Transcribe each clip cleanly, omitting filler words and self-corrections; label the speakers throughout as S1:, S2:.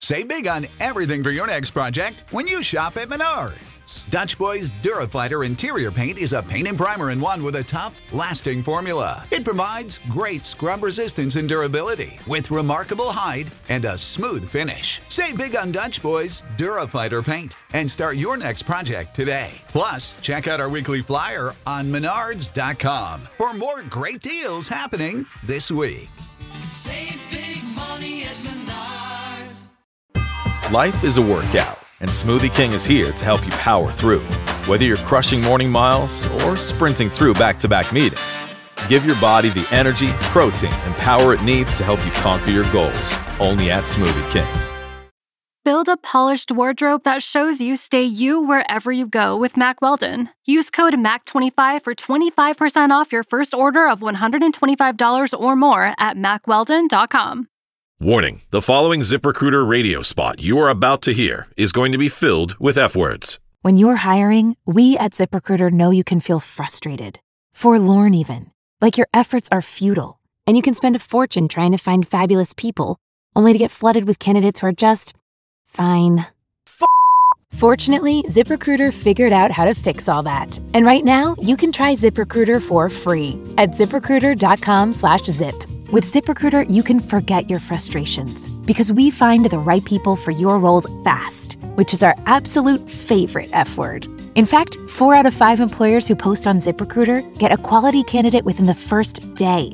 S1: Save big on everything for your next project when you shop at Menards. Dutch Boys Durafighter interior paint is a paint and primer in one with a tough, lasting formula. It provides great scrub resistance and durability with remarkable hide and a smooth finish. Save big on Dutch Boys Durafighter paint and start your next project today. Plus, check out our weekly flyer on Menards.com for more great deals happening this week.
S2: Save big money at Menards.
S3: Life is a workout, and Smoothie King is here to help you power through. Whether you're crushing morning miles or sprinting through back-to-back meetings, give your body the energy, protein, and power it needs to help you conquer your goals. Only at Smoothie King.
S4: Build a polished wardrobe that shows you stay you wherever you go with Mack Weldon. Use code MAC25 for 25% off your first order of $125 or more at MackWeldon.com.
S5: Warning, the following ZipRecruiter radio spot you are about to hear is going to be filled with F-words.
S6: When you're hiring, we at ZipRecruiter know you can feel frustrated, forlorn even, like your efforts are futile, and you can spend a fortune trying to find fabulous people, only to get flooded with candidates who are just fine. Fortunately, ZipRecruiter figured out how to fix all that. And right now, you can try ZipRecruiter for free at ZipRecruiter.com/zip. With ZipRecruiter, you can forget your frustrations because we find the right people for your roles fast, which is our absolute favorite F word. In fact, 4 out of 5 employers who post on ZipRecruiter get a quality candidate within the first day.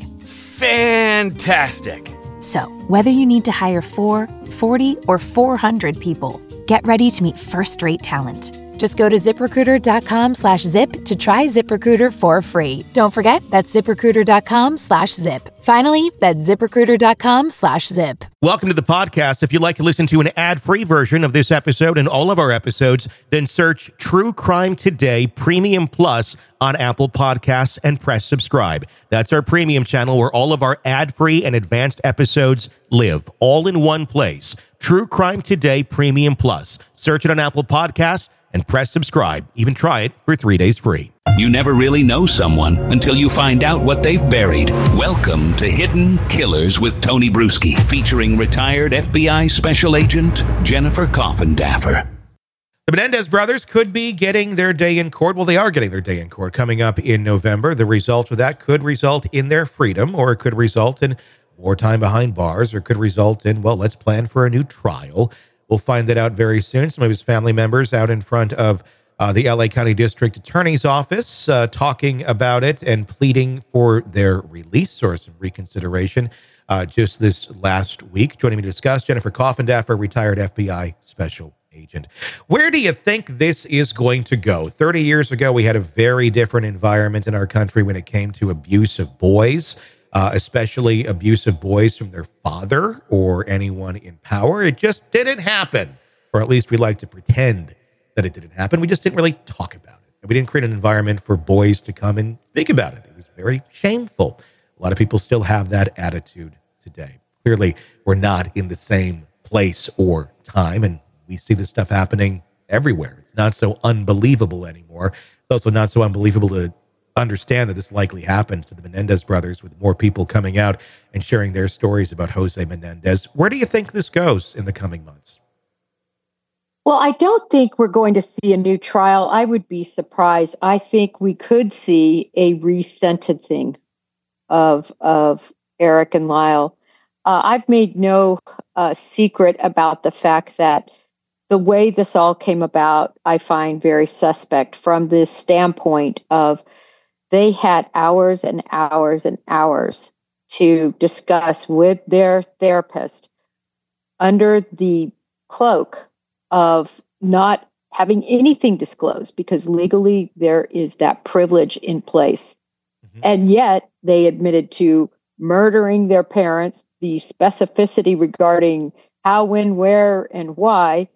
S7: Fantastic.
S6: So, whether you need to hire 4, 40, or 400 people, get ready to meet first-rate talent. Just go to ZipRecruiter.com/zip to try ZipRecruiter for free. Don't forget, that's ZipRecruiter.com/zip. Finally, that's ZipRecruiter.com/zip.
S8: Welcome to the podcast. If you'd like to listen to an ad-free version of this episode and all of our episodes, then search True Crime Today Premium Plus on Apple Podcasts and press subscribe. That's our premium channel where all of our ad-free and advanced episodes live, all in one place. True Crime Today Premium Plus. Search it on Apple Podcasts and press subscribe. Even try it for 3 days free.
S9: You never really know someone until you find out what they've buried. Welcome to Hidden Killers with Tony Bruschi, featuring retired FBI Special Agent Jennifer Coffindaffer.
S8: The Menendez brothers could be getting their day in court. Well, they are getting their day in court coming up in November. The result of that could result in their freedom, or it could result in more time behind bars, or could result in, well, let's plan for a new trial. We'll find that out very soon. Some of his family members out in front of the LA County District Attorney's Office talking about it and pleading for their release or some reconsideration just this last week. Joining me to discuss, Jennifer Coffindaffer, retired FBI Special Agent. Where do you think this is going to go? 30 years ago, we had a very different environment in our country when it came to abuse of boys. Especially abuse of boys from their father or anyone in power. It just didn't happen, or at least we like to pretend that it didn't happen. We just didn't really talk about it. And we didn't create an environment for boys to come and speak about it. It was very shameful. A lot of people still have that attitude today. Clearly, we're not in the same place or time, and we see this stuff happening everywhere. It's not so unbelievable anymore. It's also not so unbelievable to understand that this likely happened to the Menendez brothers, with more people coming out and sharing their stories about Jose Menendez. Where do you think this goes in the coming months?
S10: Well, I don't think we're going to see a new trial. I would be surprised. I think we could see a resentencing of Eric and Lyle. I've made no secret about the fact that the way this all came about, I find very suspect from the standpoint of they had hours and hours and hours to discuss with their therapist under the cloak of not having anything disclosed, because legally there is that privilege in place. Mm-hmm. And yet they admitted to murdering their parents, the specificity regarding how, when, where, and why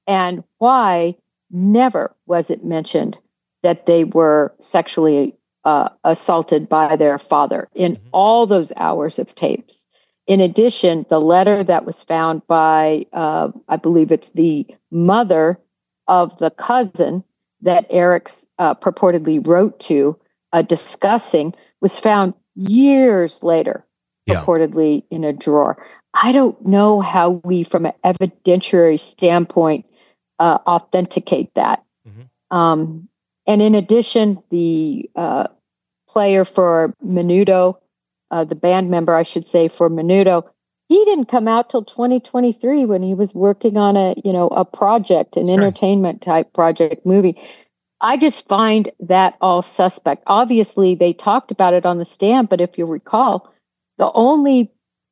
S10: never was it mentioned that they were sexually assaulted by their father in all those hours of tapes. In addition, the letter that was found by, I believe it's the mother of the cousin that Eric purportedly wrote to discussing, was found years later, purportedly in a drawer. I don't know how we, from an evidentiary standpoint, authenticate that. And in addition, the player for Menudo, the band member, I should say, for Menudo, he didn't come out till 2023 when he was working on a project, an entertainment type project movie. I just find that all suspect. Obviously, they talked about it on the stand, but if you recall, the only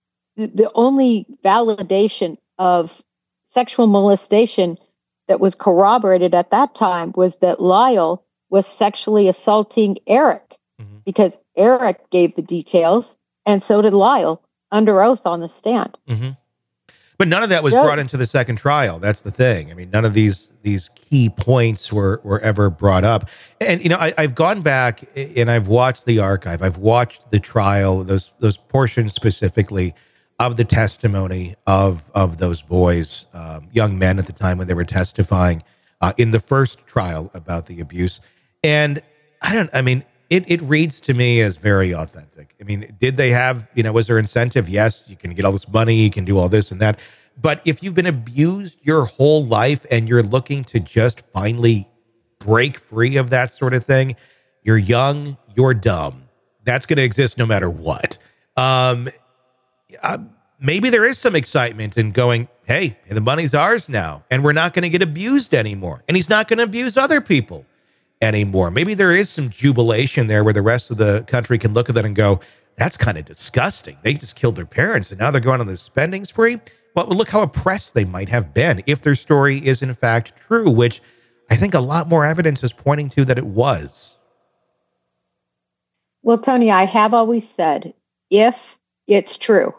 S10: validation of sexual molestation that was corroborated at that time was that Lyle was sexually assaulting Eric, because Eric gave the details, and so did Lyle under oath on the stand.
S8: But none of that was brought into the second trial. That's the thing. I mean, none of these key points were ever brought up. And, I've gone back and I've watched the archive. I've watched the trial, those portions specifically of the testimony of those boys, young men at the time when they were testifying in the first trial about the abuse. And it reads to me as very authentic. I mean, did they have, was there incentive? Yes, you can get all this money, you can do all this and that. But if you've been abused your whole life and you're looking to just finally break free of that sort of thing, you're young, you're dumb. That's going to exist no matter what. Maybe there is some excitement in going, hey, the money's ours now, and we're not going to get abused anymore. And he's not going to abuse other people anymore. Maybe there is some jubilation there where the rest of the country can look at that and go, that's kind of disgusting. They just killed their parents and now they're going on this spending spree. Well, look how oppressed they might have been if their story is in fact true, which I think a lot more evidence is pointing to that it was.
S10: Well, Tony, I have always said, if it's true,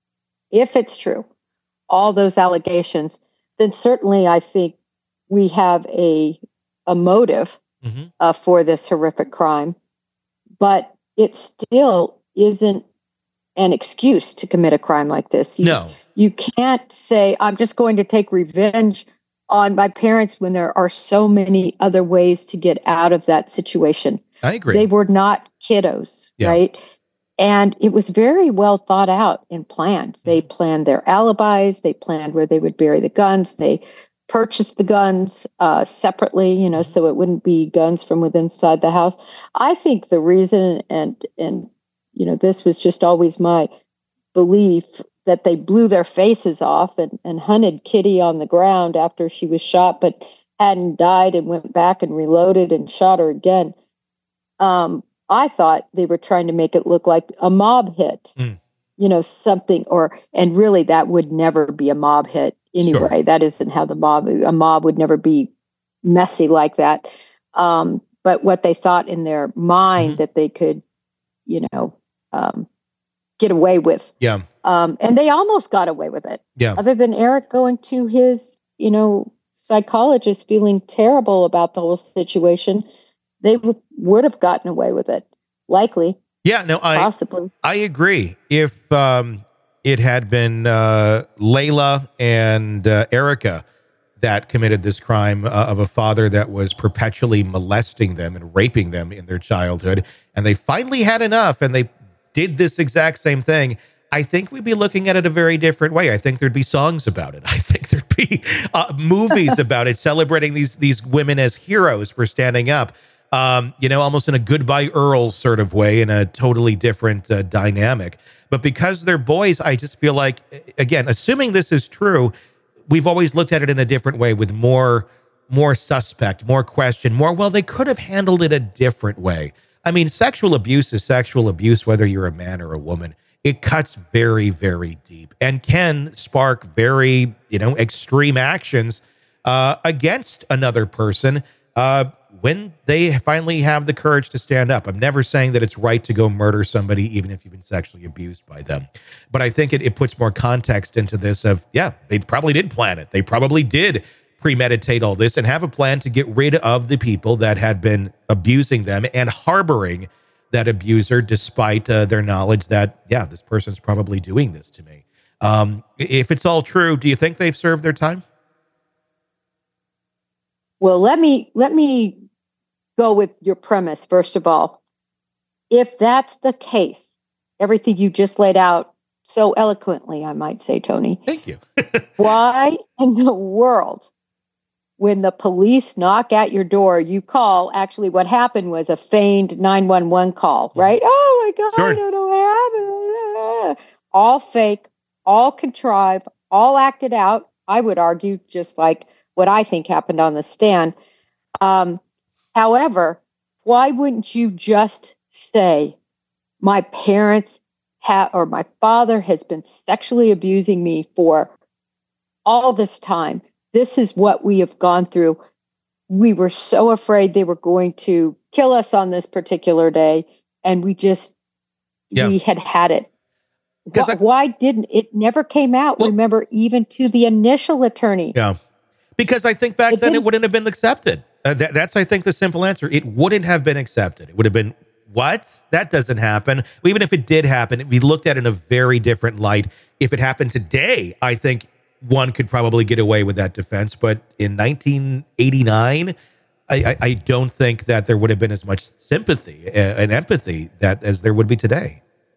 S10: all those allegations, then certainly I think we have a motive for this horrific crime, but it still isn't an excuse to commit a crime like this. You can't say, I'm just going to take revenge on my parents when there are so many other ways to get out of that situation.
S8: I agree.
S10: They were not kiddos, right? And it was very well thought out and planned. They planned their alibis. They planned where they would bury the guns. They purchased the guns separately, so it wouldn't be guns from within inside the house. I think the reason, and this was just always my belief, that they blew their faces off and hunted Kitty on the ground after she was shot, but hadn't died, and went back and reloaded and shot her again. I thought they were trying to make it look like a mob hit, something, and really that would never be a mob hit anyway. Sure. That isn't how a mob would never be messy like that. But what they thought in their mind that they could, get away with.
S8: Yeah.
S10: And they almost got away with it.
S8: Yeah.
S10: Other than Eric going to his, psychologist feeling terrible about the whole situation, they would have gotten away with it. Likely.
S8: Yeah, no,
S10: possibly.
S8: I agree. If it had been Layla and Erica that committed this crime of a father that was perpetually molesting them and raping them in their childhood, and they finally had enough and they did this exact same thing, I think we'd be looking at it a very different way. I think there'd be songs about it. I think there'd be movies about it, celebrating these women as heroes for standing up. Almost in a Goodbye Earl sort of way, in a totally different dynamic. But because they're boys, I just feel like, again, assuming this is true, we've always looked at it in a different way, with more suspect, more question, well, they could have handled it a different way. I mean, sexual abuse is sexual abuse, whether you're a man or a woman. It cuts very, very deep and can spark very, extreme actions against another person when they finally have the courage to stand up. I'm never saying that it's right to go murder somebody, even if you've been sexually abused by them. But I think it puts more context into this of, they probably did plan it. They probably did premeditate all this and have a plan to get rid of the people that had been abusing them and harboring that abuser, despite their knowledge that, this person's probably doing this to me. If it's all true, do you think they've served their time?
S10: Well, let me go with your premise, first of all. If that's the case, everything you just laid out so eloquently, I might say, Tony.
S8: Thank you.
S10: Why in the world, when the police knock at your door, you call? Actually, what happened was a feigned 911 call, right? Oh my God,
S8: Sure.
S10: I don't know what happened. All fake, all contrived, all acted out. I would argue, just like what I think happened on the stand. However, why wouldn't you just say, my parents or my father has been sexually abusing me for all this time. This is what we have gone through. We were so afraid they were going to kill us on this particular day. And we had it. Why didn't it never came out? Well, remember, even to the initial attorney.
S8: Yeah. Because I think back then it wouldn't have been accepted. That's, I think, the simple answer. It wouldn't have been accepted. It would have been, what? That doesn't happen. Even if it did happen, it'd be looked at in a very different light. If it happened today, I think one could probably get away with that defense. But in 1989, I don't think that there would have been as much sympathy and empathy as there would be today.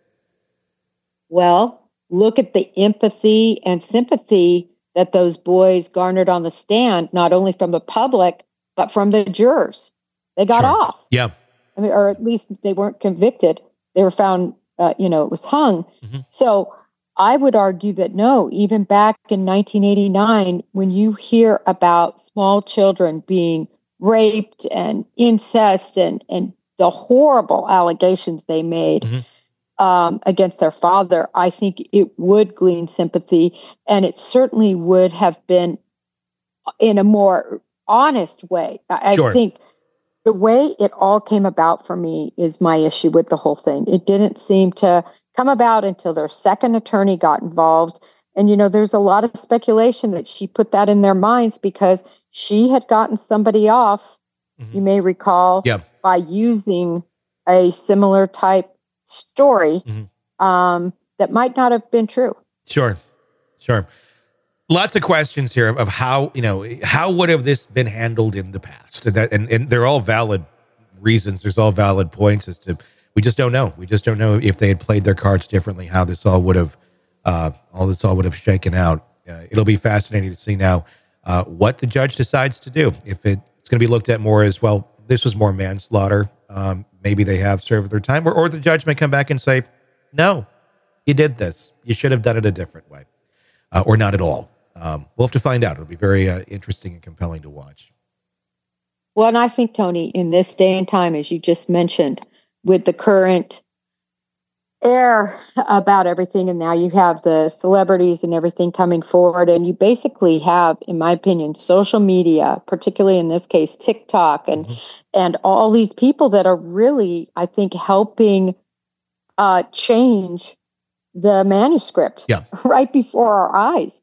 S10: Well, look at the empathy and sympathy that those boys garnered on the stand, not only from the public, but from the jurors. They got off.
S8: Yeah.
S10: I mean, or at least they weren't convicted. They were found, it was hung. Mm-hmm. So I would argue that no, even back in 1989, when you hear about small children being raped and incest and the horrible allegations they made, mm-hmm. Against their father, I think it would glean sympathy, and it certainly would have been in a more honest way. I think the way it all came about for me is my issue with the whole thing. It didn't seem to come about until their second attorney got involved. And, there's a lot of speculation that she put that in their minds because she had gotten somebody off, mm-hmm. you may recall, by using a similar type story mm-hmm. That might not have been true.
S8: Sure. Lots of questions here of how, how would have this been handled in the past? And they're all valid reasons. There's all valid points as to, we just don't know. We just don't know if they had played their cards differently, how this all would have, shaken out. It'll be fascinating to see now what the judge decides to do. If it's going to be looked at more as, well, this was more manslaughter. Maybe they have served their time, or the judge may come back and say, no, you did this. You should have done it a different way, or not at all. We'll have to find out. It'll be very interesting and compelling to watch.
S10: Well, and I think, Tony, in this day and time, as you just mentioned, with the current air about everything, and now you have the celebrities and everything coming forward, and you basically have, in my opinion, social media, particularly in this case, TikTok, and mm-hmm. and all these people that are really, I think, helping change the manuscript right before our eyes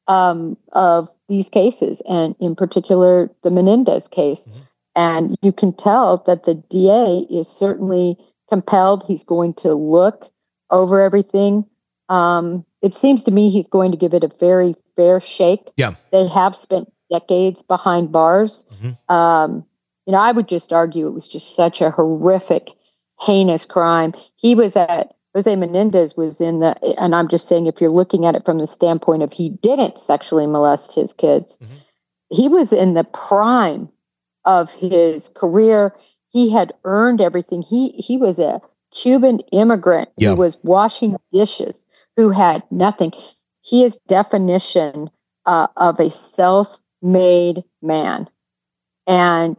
S10: of these cases, and in particular, the Menendez case. Mm-hmm. And you can tell that the DA is certainly compelled. He's going to look over everything. It seems to me he's going to give it a very fair shake. Yeah. They have spent decades behind bars. Mm-hmm. I would just argue it was just such a horrific, heinous crime. Jose Menendez was and I'm just saying, if you're looking at it from the standpoint of he didn't sexually molest his kids, mm-hmm. he was in the prime of his career. He had earned everything. He was a Cuban immigrant who was washing dishes, who had nothing. He is definition of a self-made man. And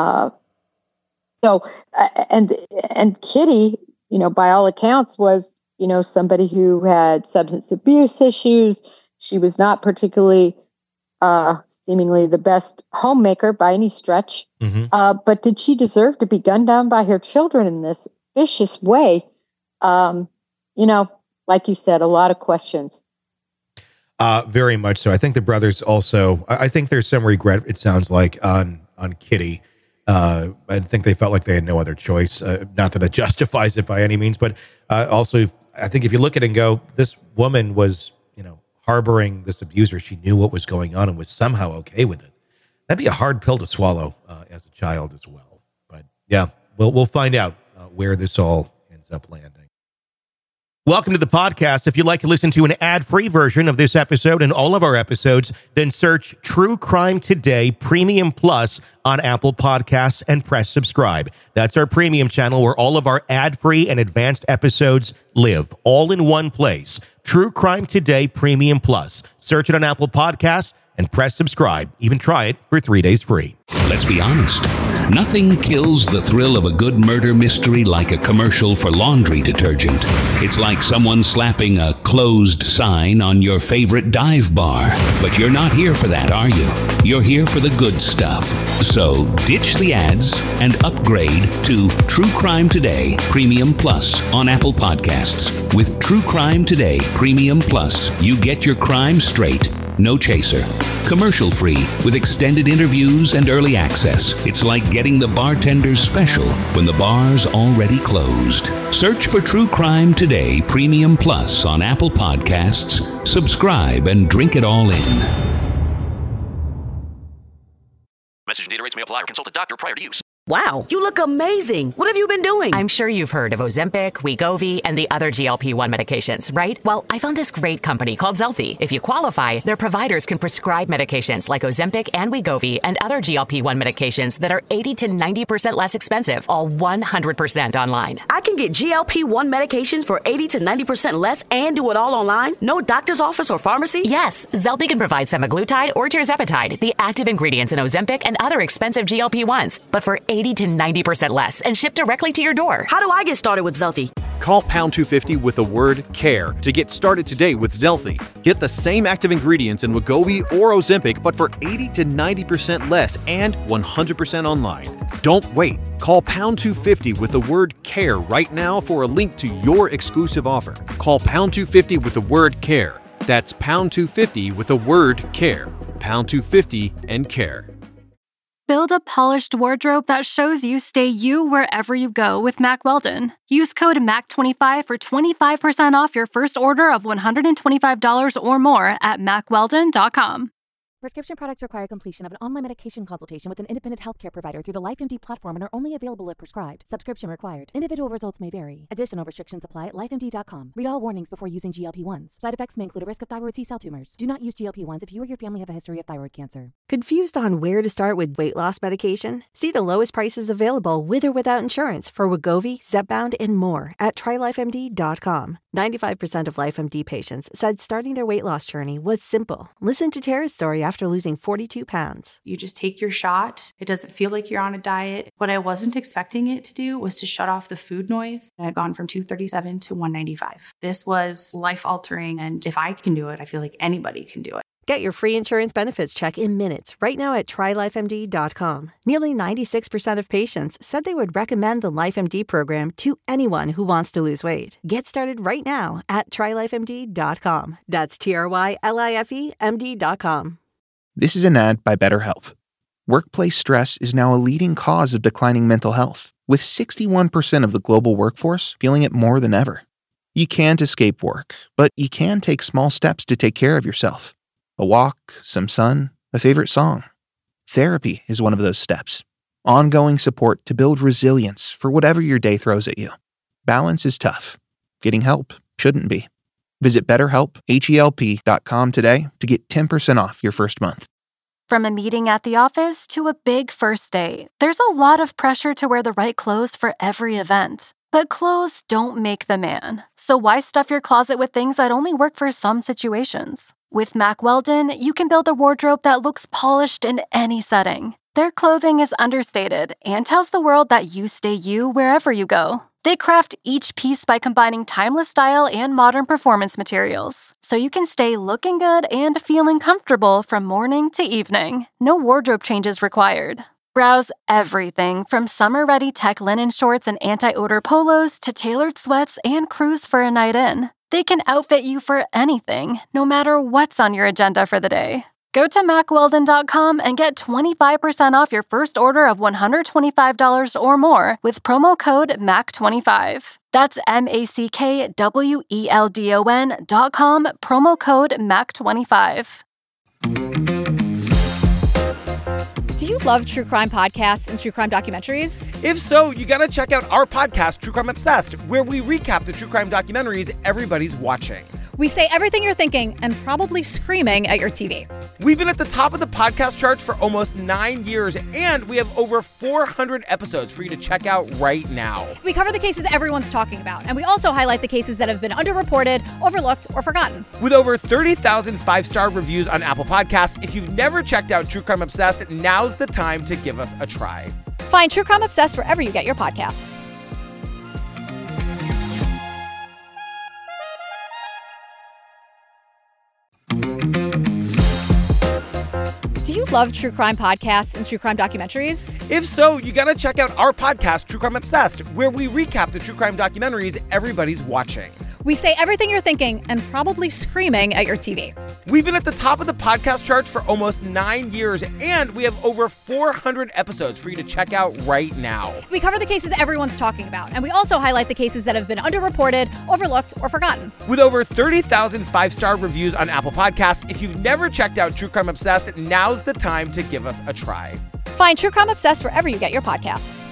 S10: and Kitty, by all accounts, was, somebody who had substance abuse issues. She was not particularly seemingly the best homemaker by any stretch. Mm-hmm. But did she deserve to be gunned down by her children in this vicious way? Like you said, a lot of questions.
S8: Very much so. I think the brothers also, I think there's some regret, it sounds like, on Kitty. I think they felt like they had no other choice. Not that it justifies it by any means, but also, I think if you look at it and go, this woman was, harboring this abuser. She knew what was going on and was somehow okay with it. That'd be a hard pill to swallow as a child as well. But yeah, we'll find out where this all ends up landing. Welcome to the podcast. If you'd like to listen to an ad-free version of this episode and all of our episodes, then search True Crime Today Premium Plus on Apple Podcasts and press subscribe. That's our premium channel where all of our ad-free and advanced episodes live, all in one place. True Crime Today Premium Plus. Search it on Apple Podcasts and press subscribe. Even try it for 3 days free.
S9: Let's be honest. Nothing kills the thrill of a good murder mystery like a commercial for laundry detergent. It's like someone slapping a closed sign on your favorite dive bar. But you're not here for that, are you? You're here for the good stuff. So ditch the ads and upgrade to True Crime Today Premium Plus on Apple Podcasts. With True Crime Today Premium Plus, you get your crime straight, no chaser. Commercial free with extended interviews and early access. It's like getting the bartender's special when the bar's already closed. Search for True Crime Today Premium Plus on Apple Podcasts. Subscribe and drink it all in.
S7: Message and data rates may apply or consult a doctor prior to use.
S11: Wow, you look amazing. What have you been doing?
S12: I'm sure you've heard of Ozempic, Wegovy, and the other GLP-1 medications, right? Well, I found this great company called Zelfie. If you qualify, their providers can prescribe medications like Ozempic and Wegovy and other GLP-1 medications that are 80 to 90% less expensive, all 100% online.
S11: I can get GLP-1 medications for 80 to 90% less and do it all online? No doctor's office or pharmacy?
S12: Yes, Zelfie can provide semaglutide or tirzepatide, the active ingredients in Ozempic and other expensive GLP-1s, but for 80 to 90% less and shipped directly to your door.
S11: How do I get started with Zelfie?
S13: Call pound 250 with the word CARE to get started today with Zelfie. Get the same active ingredients in Wegovy or Ozempic, but for 80 to 90% less and 100% online. Don't wait. Call pound 250 with the word CARE right now for a link to your exclusive offer. Call pound 250 with the word CARE. That's pound 250 with the word CARE. Pound 250 and CARE.
S4: Build a polished wardrobe that shows you stay you wherever you go with Mack Weldon. Use code MAC25 for 25% off your first order of $125 or more at MackWeldon.com.
S14: Prescription products require completion of an online medication consultation with an independent healthcare provider through the LifeMD platform and are only available if prescribed. Subscription required. Individual results may vary. Additional restrictions apply at LifeMD.com. Read all warnings before using GLP-1s. Side effects may include a risk of thyroid C-cell tumors. Do not use GLP-1s if you or your family have a history of thyroid cancer.
S15: Confused on where to start with weight loss medication? See the lowest prices available with or without insurance for Wegovy, Zepbound, and more at TryLifeMD.com. 95% of LifeMD patients said starting their weight loss journey was simple. Listen to Tara's story after losing 42 pounds.
S16: You just take your shot. It doesn't feel like you're on a diet. What I wasn't expecting it to do was to shut off the food noise. I had gone from 237 to 195. This was life-altering, and if I can do it, I feel like anybody can do it.
S15: Get your free insurance benefits check in minutes right now at TryLifeMD.com. Nearly 96% of patients said they would recommend the LifeMD program to anyone who wants to lose weight. Get started right now at TryLifeMD.com. That's TryLifeMD.com.
S17: This is an ad by BetterHelp. Workplace stress is now a leading cause of declining mental health, with 61% of the global workforce feeling it more than ever. You can't escape work, but you can take small steps to take care of yourself. A walk, some sun, a favorite song. Therapy is one of those steps. Ongoing support to build resilience for whatever your day throws at you. Balance is tough. Getting help shouldn't be. Visit BetterHelp.com today to get 10% off your first month.
S4: From a meeting at the office to a big first date, there's a lot of pressure to wear the right clothes for every event. But clothes don't make the man. So why stuff your closet with things that only work for some situations? With Mack Weldon, you can build a wardrobe that looks polished in any setting. Their clothing is understated and tells the world that you stay you wherever you go. They craft each piece by combining timeless style and modern performance materials, so you can stay looking good and feeling comfortable from morning to evening. No wardrobe changes required. Browse everything from summer-ready tech linen shorts and anti-odor polos to tailored sweats and crews for a night in. They can outfit you for anything, no matter what's on your agenda for the day. Go to MackWeldon.com and get 25% off your first order of $125 or more with promo code MAC25. That's MackWeldon.com, promo code MAC25.
S18: Do you love true crime podcasts and true crime documentaries?
S19: If so, you gotta check out our podcast, True Crime Obsessed, where we recap the true crime documentaries everybody's watching.
S18: We say everything you're thinking and probably screaming at your TV.
S19: We've been at the top of the podcast charts for almost 9 years, and we have over 400 episodes for you to check out right now.
S18: We cover the cases everyone's talking about, and we also highlight the cases that have been underreported, overlooked, or forgotten.
S19: With over 30,000 5-star reviews on Apple Podcasts, if you've never checked out True Crime Obsessed, now's the time to give us a try.
S18: Find True Crime Obsessed wherever you get your podcasts. Do you love true crime podcasts and true crime documentaries?
S19: If so, you gotta check out our podcast, True Crime Obsessed, where we recap the true crime documentaries everybody's watching.
S18: We say everything you're thinking and probably screaming at your TV.
S19: We've been at the top of the podcast charts for almost 9 years, and we have over 400 episodes for you to check out right now.
S18: We cover the cases everyone's talking about, and we also highlight the cases that have been underreported, overlooked, or forgotten.
S19: With over 30,000 5-star reviews on Apple Podcasts, if you've never checked out True Crime Obsessed, now's the time to give us a try.
S18: Find True Crime Obsessed wherever you get your podcasts.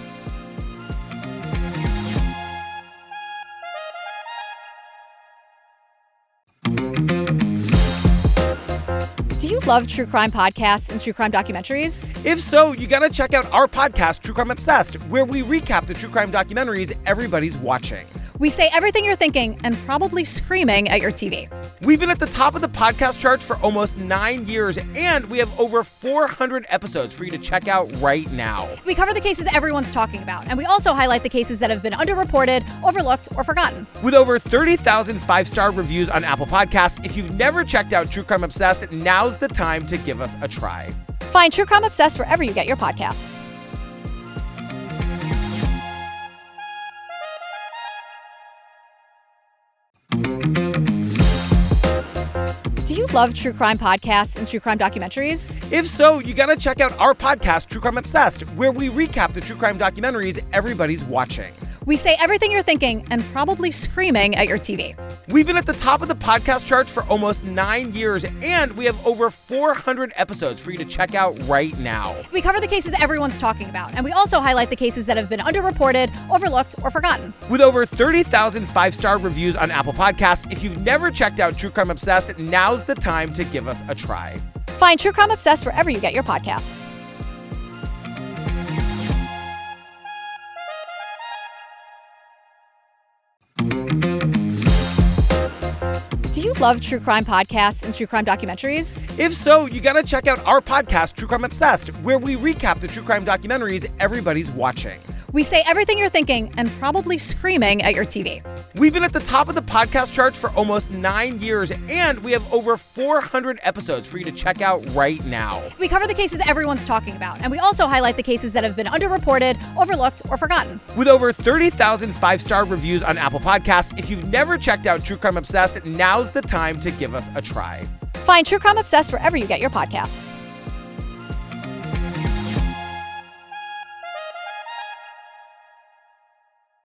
S18: Do you love true crime podcasts and true crime documentaries?
S19: If so, you gotta check out our podcast, True Crime Obsessed, where we recap the true crime documentaries everybody's watching.
S18: We say everything you're thinking and probably screaming at your TV.
S19: We've been at the top of the podcast charts for almost 9 years, and we have over 400 episodes for you to check out right now.
S18: We cover the cases everyone's talking about, and we also highlight the cases that have been underreported, overlooked, or forgotten.
S19: With over 30,000 5-star reviews on Apple Podcasts, if you've never checked out True Crime Obsessed, now's the time to give us a try.
S18: Find True Crime Obsessed wherever you get your podcasts. Do you love true crime podcasts and true crime documentaries?
S19: If so, you gotta check out our podcast, True Crime Obsessed, where we recap the true crime documentaries everybody's watching.
S18: We say everything you're thinking and probably screaming at your TV.
S19: We've been at the top of the podcast charts for almost 9 years, and we have over 400 episodes for you to check out right now.
S18: We cover the cases everyone's talking about, and we also highlight the cases that have been underreported, overlooked, or forgotten.
S19: With over 30,000 5-star reviews on Apple Podcasts, if you've never checked out True Crime Obsessed, now's the time to give us a try.
S18: Find True Crime Obsessed wherever you get your podcasts. Do you love true crime podcasts and true crime documentaries?
S19: If so, you gotta check out our podcast, True Crime Obsessed, where we recap the true crime documentaries everybody's watching.
S18: We say everything you're thinking and probably screaming at your TV.
S19: We've been at the top of the podcast charts for almost 9 years, and we have over 400 episodes for you to check out right now.
S18: We cover the cases everyone's talking about, and we also highlight the cases that have been underreported, overlooked, or forgotten.
S19: With over 30,000 5-star reviews on Apple Podcasts, if you've never checked out True Crime Obsessed, now's the time to give us a try.
S18: Find True Crime Obsessed wherever you get your podcasts.